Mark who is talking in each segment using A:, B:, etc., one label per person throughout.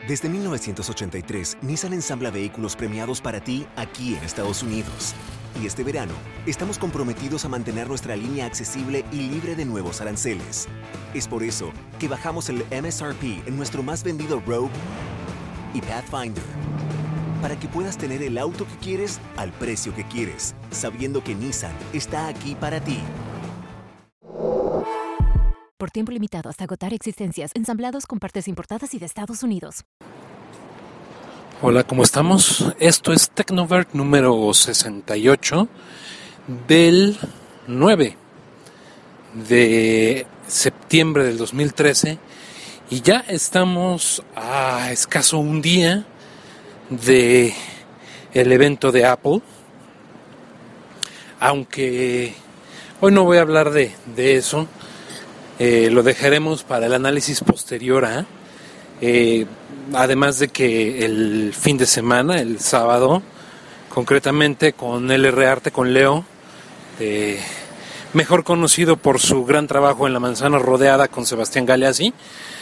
A: Desde 1983, Nissan ensambla vehículos premiados para ti aquí en Estados Unidos. Y este verano, estamos comprometidos a mantener nuestra línea accesible y libre de nuevos aranceles. Es por eso que bajamos el MSRP en nuestro más vendido Rogue y Pathfinder. Para que puedas tener el auto que quieres al precio que quieres, sabiendo que Nissan está aquí para ti.
B: Por tiempo limitado hasta agotar existencias, ensamblados con partes importadas y de Estados Unidos.
C: Hola, ¿cómo estamos? Esto es Tecnovert número 68 del 9 de septiembre del 2013 y ya estamos a escaso un día de el evento de Apple, aunque hoy no voy a hablar de eso. Lo dejaremos para el análisis posterior a, además de que el fin de semana, el sábado, concretamente con LR Arte, con Leo, mejor conocido por su gran trabajo en La Manzana Rodeada con Sebastián Galeazzi,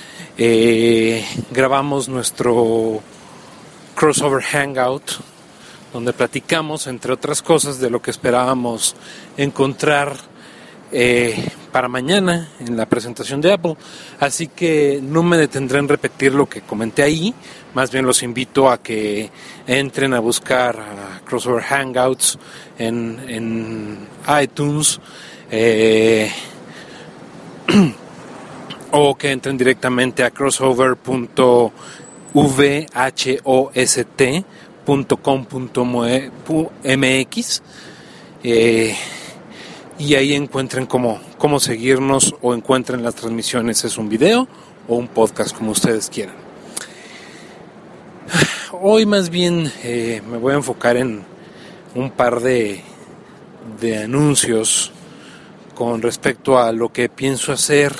C: grabamos nuestro crossover hangout, donde platicamos, entre otras cosas, de lo que esperábamos encontrar para mañana en la presentación de Apple. Así que no me detendré en repetir lo que comenté ahí, más bien los invito a que entren a buscar a Crossover Hangouts en iTunes, o que entren directamente a crossover.vhost.com.mx y ahí encuentren cómo seguirnos o encuentren las transmisiones. Es un video o un podcast, como ustedes quieran. Hoy más bien me voy a enfocar en un par de anuncios con respecto a lo que pienso hacer.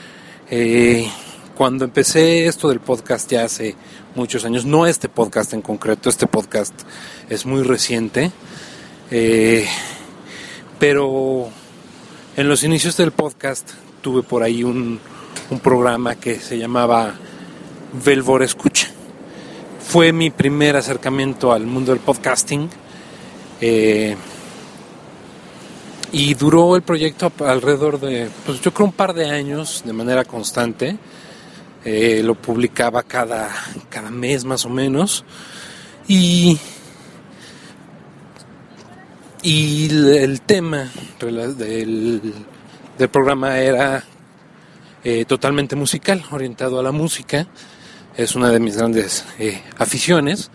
C: Cuando empecé esto del podcast ya hace muchos años, no este podcast en concreto, este podcast es muy reciente, pero en los inicios del podcast tuve por ahí un programa que se llamaba Velvor Escucha. Fue mi primer acercamiento al mundo del podcasting, y duró el proyecto alrededor de, pues yo creo, un par de años de manera constante. Lo publicaba cada mes más o menos, y el tema del programa era totalmente musical, orientado a la música. Es una de mis grandes aficiones.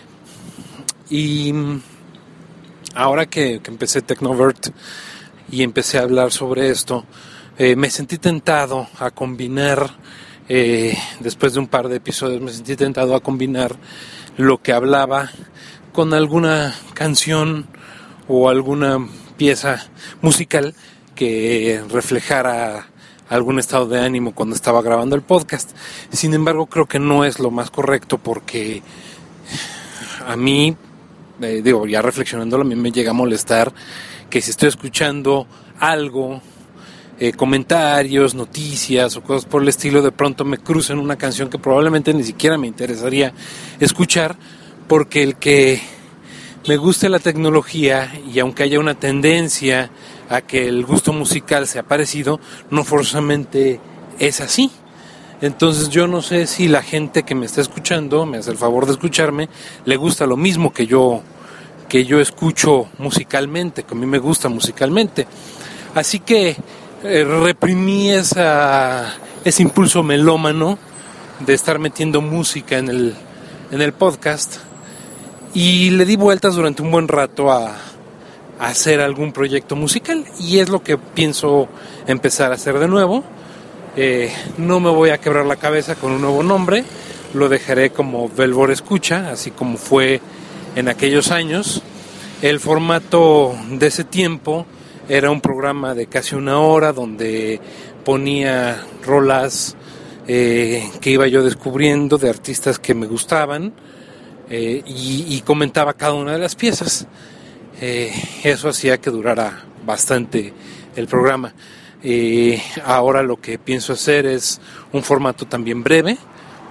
C: Y ahora que empecé Tecnovert y empecé a hablar sobre esto, me sentí tentado a combinar, después de un par de episodios, me sentí tentado a combinar lo que hablaba con alguna canción o alguna pieza musical que reflejara algún estado de ánimo cuando estaba grabando el podcast. Sin embargo, creo que no es lo más correcto, porque a mí, ya reflexionándolo, a mí me llega a molestar que si estoy escuchando algo, comentarios, noticias o cosas por el estilo, de pronto me crucen una canción que probablemente ni siquiera me interesaría escuchar, porque el que me guste la tecnología, y aunque haya una tendencia a que el gusto musical sea parecido, no forzosamente es así. Entonces yo no sé si la gente que me está escuchando, me hace el favor de escucharme, le gusta lo mismo que yo escucho musicalmente, que a mí me gusta musicalmente. Así que reprimí ese impulso melómano de estar metiendo música en el podcast, y le di vueltas durante un buen rato a hacer algún proyecto musical, y es lo que pienso empezar a hacer de nuevo. No me voy a quebrar la cabeza con un nuevo nombre, lo dejaré como Velvor Escucha, así como fue en aquellos años. El formato de ese tiempo era un programa de casi una hora donde ponía rolas que iba yo descubriendo de artistas que me gustaban, y comentaba cada una de las piezas. Eso hacía que durara bastante el programa. Ahora lo que pienso hacer es un formato también breve,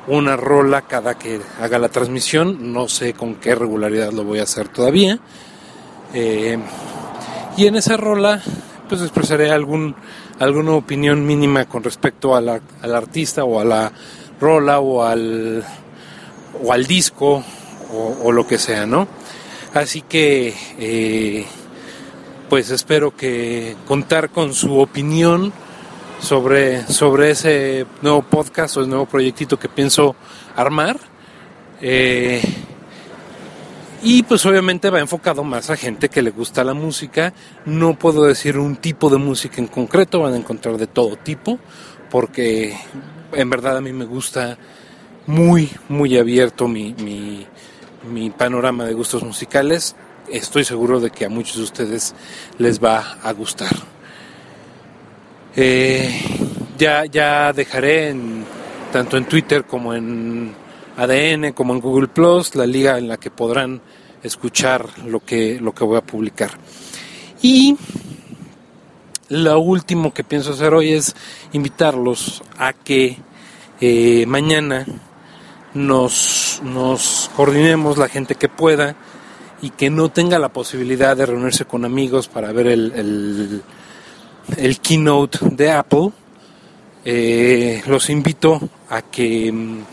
C: una rola cada que haga la transmisión. No sé con qué regularidad lo voy a hacer todavía. Y en esa rola pues expresaré alguna opinión mínima con respecto al artista o a la rola o al disco o lo que sea, ¿no? Así que pues espero que contar con su opinión sobre ese nuevo podcast o el nuevo proyectito que pienso armar. Y pues obviamente va enfocado más a gente que le gusta la música. No puedo decir un tipo de música en concreto, van a encontrar de todo tipo, porque en verdad a mí me gusta muy, muy abierto mi panorama de gustos musicales. Estoy seguro de que a muchos de ustedes les va a gustar. Ya dejaré tanto en Twitter como en ADN como en Google Plus la liga en la que podrán escuchar lo que voy a publicar. Y lo último que pienso hacer hoy es invitarlos a que mañana nos coordinemos, la gente que pueda y que no tenga la posibilidad de reunirse con amigos para ver el keynote de Apple. Los invito a que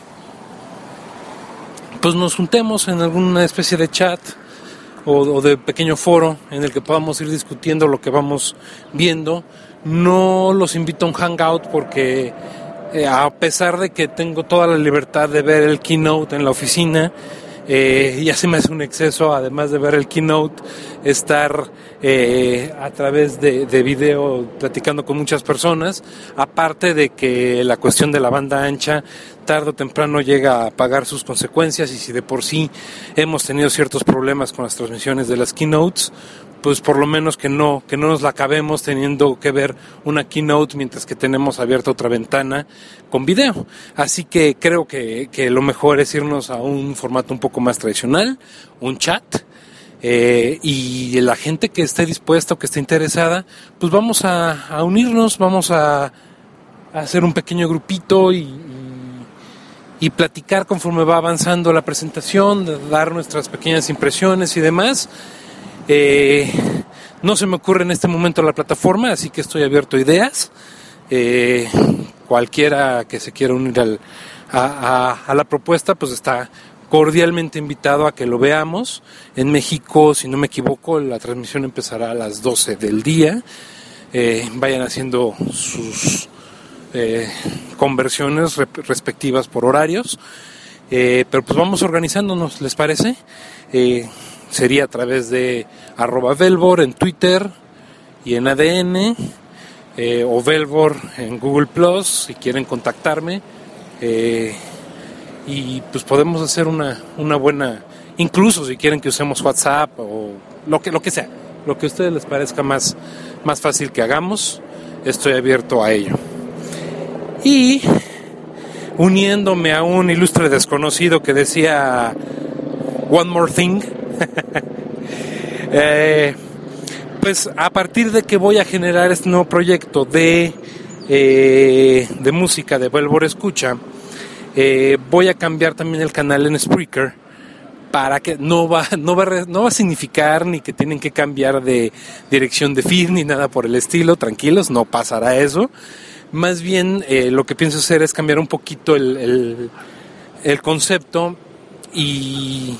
C: pues nos juntemos en alguna especie de chat o de pequeño foro en el que podamos ir discutiendo lo que vamos viendo. No los invito a un hangout porque a pesar de que tengo toda la libertad de ver el keynote en la oficina, ya se me hace un exceso, además de ver el keynote, estar a través de video platicando con muchas personas, aparte de que la cuestión de la banda ancha tarde o temprano llega a pagar sus consecuencias, y si de por sí hemos tenido ciertos problemas con las transmisiones de las keynotes, pues por lo menos que no nos la acabemos teniendo que ver una keynote mientras que tenemos abierta otra ventana con video. Así que creo que lo mejor es irnos a un formato un poco más tradicional, un chat, y la gente que esté dispuesta o que esté interesada, pues vamos a unirnos, vamos a hacer un pequeño grupito y platicar conforme va avanzando la presentación, dar nuestras pequeñas impresiones y demás. No se me ocurre en este momento la plataforma, así que estoy abierto a ideas. Cualquiera que se quiera unir a la propuesta, pues está cordialmente invitado a que lo veamos. En México, si no me equivoco, la transmisión empezará a las 12 del día. Vayan haciendo sus conversiones respectivas por horarios. Pero pues vamos organizándonos, ¿les parece? Sería a través de @Velvor en Twitter y en ADN, o Velvor en Google Plus si quieren contactarme, y pues podemos hacer una buena, incluso si quieren que usemos WhatsApp o lo que sea, lo que a ustedes les parezca más fácil que hagamos, estoy abierto a ello. Y uniéndome a un ilustre desconocido que decía One More Thing, pues a partir de que voy a generar este nuevo proyecto de música de Velvor Escucha, voy a cambiar también el canal en Spreaker, para que no va a significar ni que tienen que cambiar de dirección de feed ni nada por el estilo. Tranquilos, no pasará eso. Más bien lo que pienso hacer es cambiar un poquito el concepto y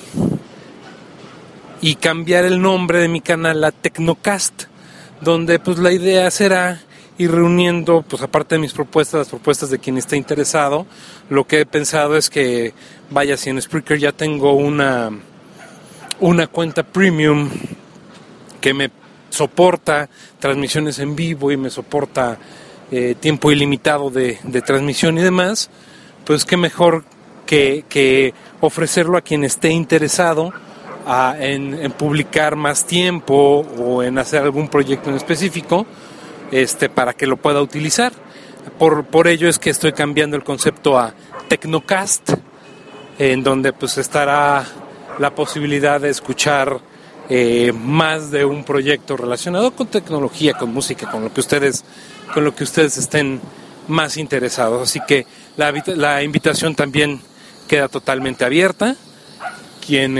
C: cambiar el nombre de mi canal a Tecnocast, donde pues la idea será ir reuniendo, pues aparte de mis propuestas, las propuestas de quien esté interesado. Lo que he pensado es que, vaya, si en Spreaker ya tengo una cuenta premium que me soporta transmisiones en vivo y me soporta tiempo ilimitado de transmisión y demás, pues qué mejor que ofrecerlo a quien esté interesado en publicar más tiempo o en hacer algún proyecto en específico, para que lo pueda utilizar. Por ello es que estoy cambiando el concepto a Tecnocast, en donde pues estará la posibilidad de escuchar más de un proyecto relacionado con tecnología, con música, con lo que ustedes estén más interesados. Así que la invitación también queda totalmente abierta. Quien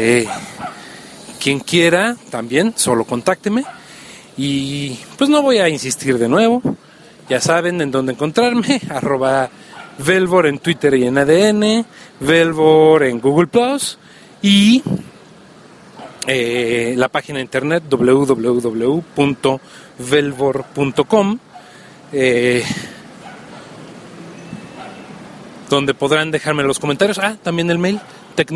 C: quiera también, solo contácteme. Y pues no voy a insistir de nuevo. Ya saben en dónde encontrarme. @Velvor en Twitter y en ADN. Velvor en Google Plus. Y la página de internet www.velvor.com, donde podrán dejarme los comentarios. También el mail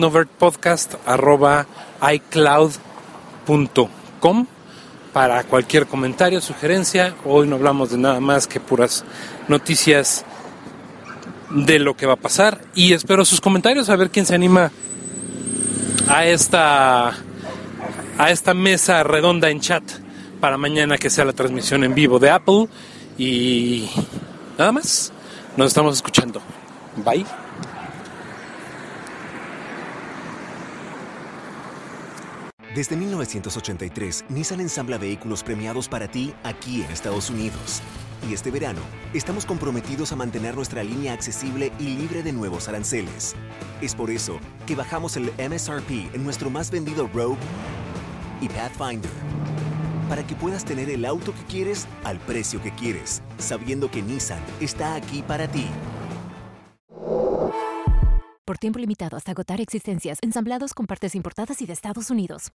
C: technovertpodcast@icloud.com para cualquier comentario, sugerencia. Hoy no hablamos de nada más que puras noticias de lo que va a pasar, y espero sus comentarios, a ver quién se anima a esta mesa redonda en chat para mañana, que sea la transmisión en vivo de Apple. Y nada más, nos estamos escuchando. Bye.
A: Desde 1983, Nissan ensambla vehículos premiados para ti aquí en Estados Unidos. Y este verano, estamos comprometidos a mantener nuestra línea accesible y libre de nuevos aranceles. Es por eso que bajamos el MSRP en nuestro más vendido Rogue y Pathfinder, para que puedas tener el auto que quieres al precio que quieres, sabiendo que Nissan está aquí para ti.
B: Por tiempo limitado hasta agotar existencias, ensamblados con partes importadas y de Estados Unidos.